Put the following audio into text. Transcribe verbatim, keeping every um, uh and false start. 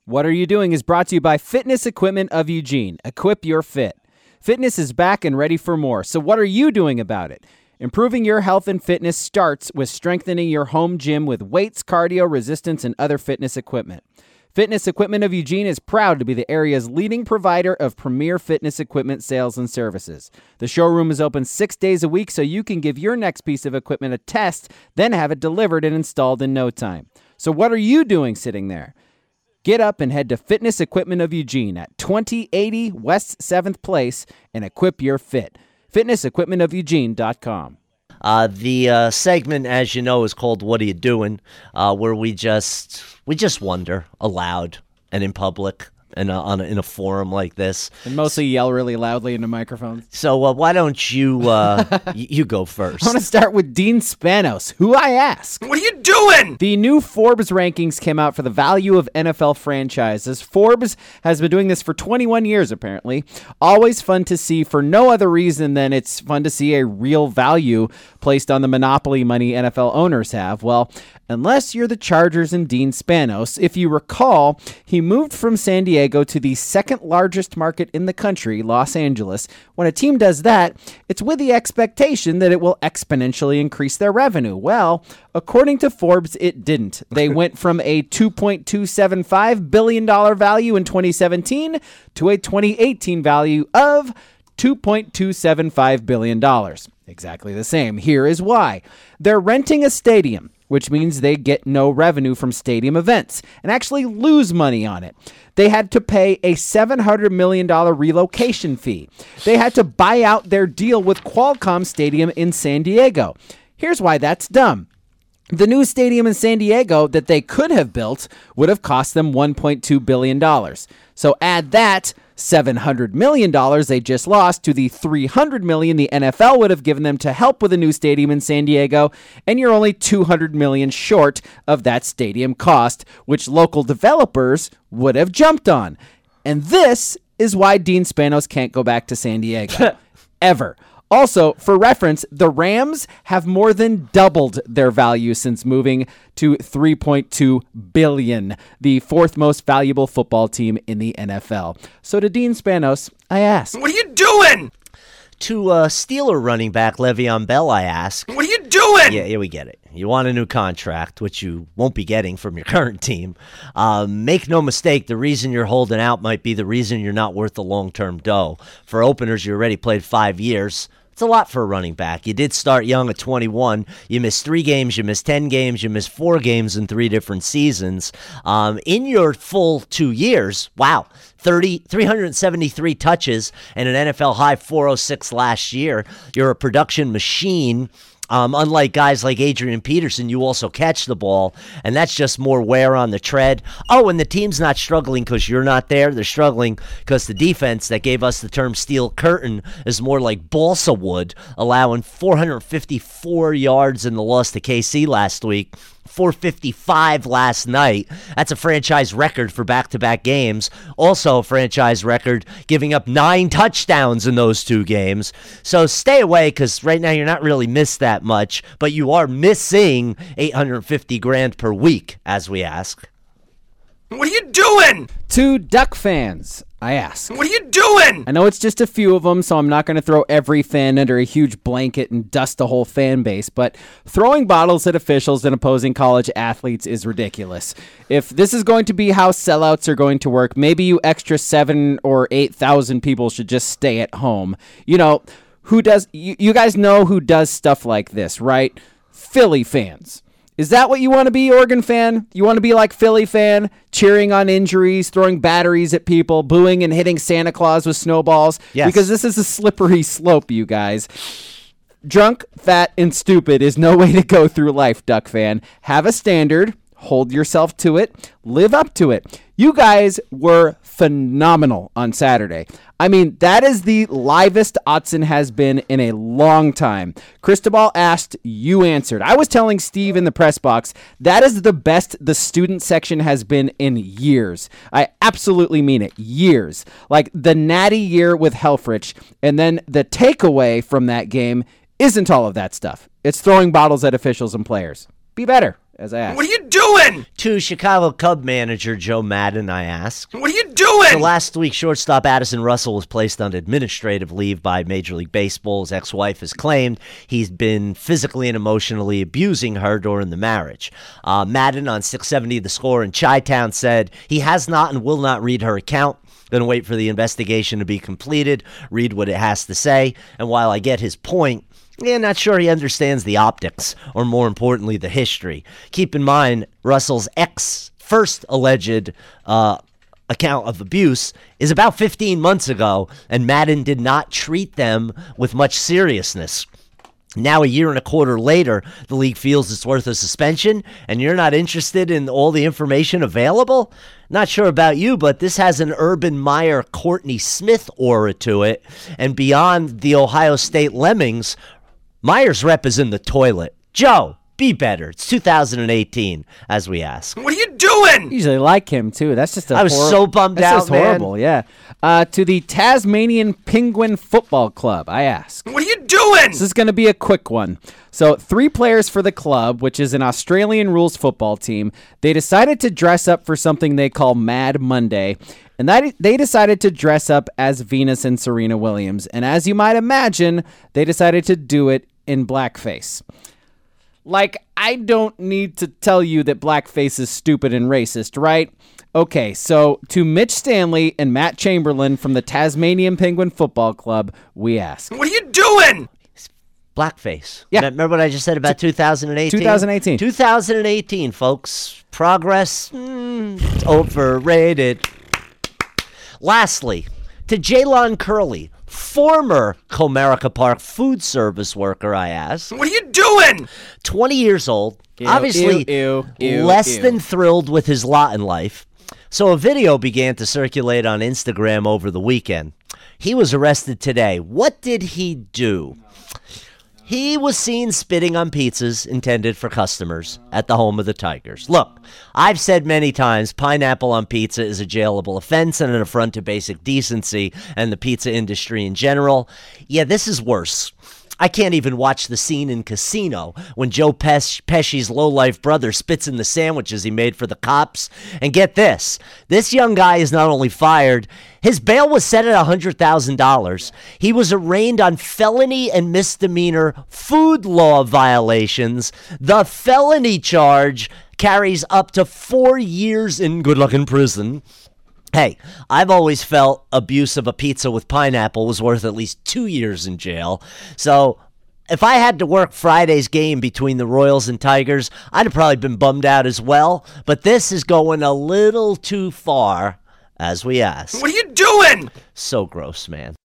What Are You Doing is brought to you by Fitness Equipment of Eugene. Equip your fit. Fitness is back and ready for more, so what are you doing about it? Improving your health and fitness starts with strengthening your home gym with weights, cardio, resistance, and other fitness equipment. Fitness Equipment of Eugene is proud to be the area's leading provider of premier fitness equipment sales and services. The showroom is open six days a week so you can give your next piece of equipment a test, then have it delivered and installed in no time. So what are you doing sitting there? Get up and head to Fitness Equipment of Eugene at twenty eighty West seventh Place and equip your fit. fitness equipment of eugene dot com. Uh, the uh, segment, as you know, is called "What Are You Doing?" Uh, where we just we just wonder aloud and in public and uh, on a, in a forum like this, and mostly yell really loudly into microphones. So uh, why don't you uh, y- you go first? I want to start with Dean Spanos, who I ask. What are you doing? The new Forbes rankings came out for the value of N F L franchises. Forbes has been doing this for twenty-one years, apparently. Always fun to see for no other reason than it's fun to see a real value placed on the monopoly money N F L owners have. Well, unless you're the Chargers and Dean Spanos. If you recall, he moved from San Diego to the second largest market in the country, Los Angeles. When a team does that, it's with the expectation that it will exponentially increase their revenue. Well, according to Forbes, it didn't. They went from a two point two seven five billion dollars value in twenty seventeen to a twenty eighteen value of two point two seven five billion dollars. Exactly the same. Here is why. They're renting a stadium, which means they get no revenue from stadium events and actually lose money on it. They had to pay a seven hundred million dollars relocation fee. They had to buy out their deal with Qualcomm Stadium in San Diego. Here's why that's dumb. The new stadium in San Diego that they could have built would have cost them one point two billion dollars. So add that seven hundred million dollars they just lost to the three hundred million dollars the N F L would have given them to help with a new stadium in San Diego, and you're only two hundred million dollars short of that stadium cost, which local developers would have jumped on. And this is why Dean Spanos can't go back to San Diego. Ever. Also, for reference, the Rams have more than doubled their value since moving to three point two billion dollars, the fourth most valuable football team in the N F L. So to Dean Spanos, I ask. What are you doing? To uh, Steeler running back Le'Veon Bell, I ask. What are you doing? Yeah, yeah, we get it. You want a new contract, which you won't be getting from your current team. Uh, make no mistake, the reason you're holding out might be the reason you're not worth the long-term dough. For openers, you already played five years. It's a lot for a running back. You did start young at twenty-one. You missed three games. You missed ten games. You missed four games in three different seasons. Um, in your full two years, wow, thirty, three hundred seventy-three touches and an N F L high four oh six last year. You're a production machine. Um, unlike guys like Adrian Peterson, you also catch the ball, and that's just more wear on the tread. Oh, and the team's not struggling because you're not there. They're struggling because the defense that gave us the term steel curtain is more like balsa wood, allowing four hundred fifty-four yards in the loss to K C last week. four fifty-five last night. That's a franchise record for back-to-back games. Also a franchise record giving up nine touchdowns in those two games. So stay away because right now you're not really missed that much, but you are missing eight hundred fifty grand per week, as we ask. What are you doing? To Duck fans, I ask. What are you doing? I know it's just a few of them, so I'm not going to throw every fan under a huge blanket and dust the whole fan base, but throwing bottles at officials and opposing college athletes is ridiculous. If this is going to be how sellouts are going to work, maybe you extra seven or eight thousand people should just stay at home. You know, who does, you, you guys know who does stuff like this, right? Philly fans. Is that what you want to be, Oregon fan? You want to be like Philly fan, cheering on injuries, throwing batteries at people, booing and hitting Santa Claus with snowballs? Yes. Because this is a slippery slope, you guys. Drunk, fat, and stupid is no way to go through life, Duck fan. Have a standard, hold yourself to it, live up to it. You guys were phenomenal on Saturday. I mean, that is the livest Autzen has been in a long time. Cristobal asked, you answered. I was telling Steve in the press box, that is the best the student section has been in years. I absolutely mean it, years. Like the natty year with Helfrich, and then the takeaway from that game isn't all of that stuff. It's throwing bottles at officials and players. Be better. as I asked. What are you doing? To Chicago Cub manager Joe Madden, I ask. What are you doing? So last week, shortstop Addison Russell was placed on administrative leave by Major League Baseball. His ex-wife has claimed he's been physically and emotionally abusing her during the marriage. Uh, Madden on six seventy The Score in Chi-Town said he has not and will not read her account. Going to wait for the investigation to be completed, read what it has to say. And while I get his point, yeah, not sure he understands the optics, or more importantly, the history. Keep in mind, Russell's ex first alleged uh, account of abuse is about fifteen months ago, and Madden did not treat them with much seriousness. Now, a year and a quarter later, the league feels it's worth a suspension, and you're not interested in all the information available? Not sure about you, but this has an Urban Meyer, Courtney Smith aura to it, and beyond the Ohio State Lemmings, Meyer's rep is in the toilet. Joe, be better. It's two thousand eighteen, as we ask. What are you doing? Usually like him too. That's just a I was horri- so bummed that's out, just man. horrible. Yeah. Uh, to the Tasmanian Penguin Football Club, I ask. What are you doing? This is going to be a quick one. So, three players for the club, which is an Australian rules football team, they decided to dress up for something they call Mad Monday, and that they decided to dress up as Venus and Serena Williams. And as you might imagine, they decided to do it in blackface. Like, I don't need to tell you that blackface is stupid and racist, right? Okay, so to Mitch Stanley and Matt Chamberlain from the Tasmanian Penguin Football Club, we ask. What are you doing? Blackface. Yeah. Remember what I just said about two thousand eighteen? twenty eighteen. twenty eighteen, folks. Progress, mm, overrated. Lastly, to Jalon Curley, former Comerica Park food service worker, I ask. What are you doing? twenty years old, Ew, obviously ew, ew, ew, less ew. than thrilled with his lot in life. So a video began to circulate on Instagram over the weekend. He was arrested today. What did he do? He was seen spitting on pizzas intended for customers at the home of the Tigers. Look, I've said many times pineapple on pizza is a jailable offense and an affront to basic decency and the pizza industry in general. Yeah, this is worse. I can't even watch the scene in Casino when Joe Pes- Pesci's lowlife brother spits in the sandwiches he made for the cops. And get this, this young guy is not only fired, his bail was set at one hundred thousand dollars. He was arraigned on felony and misdemeanor food law violations. The felony charge carries up to four years in good luck in prison. Hey, I've always felt abuse of a pizza with pineapple was worth at least two years in jail. So if I had to work Friday's game between the Royals and Tigers, I'd have probably been bummed out as well. But this is going a little too far, as we ask. What are you doing? So gross, man.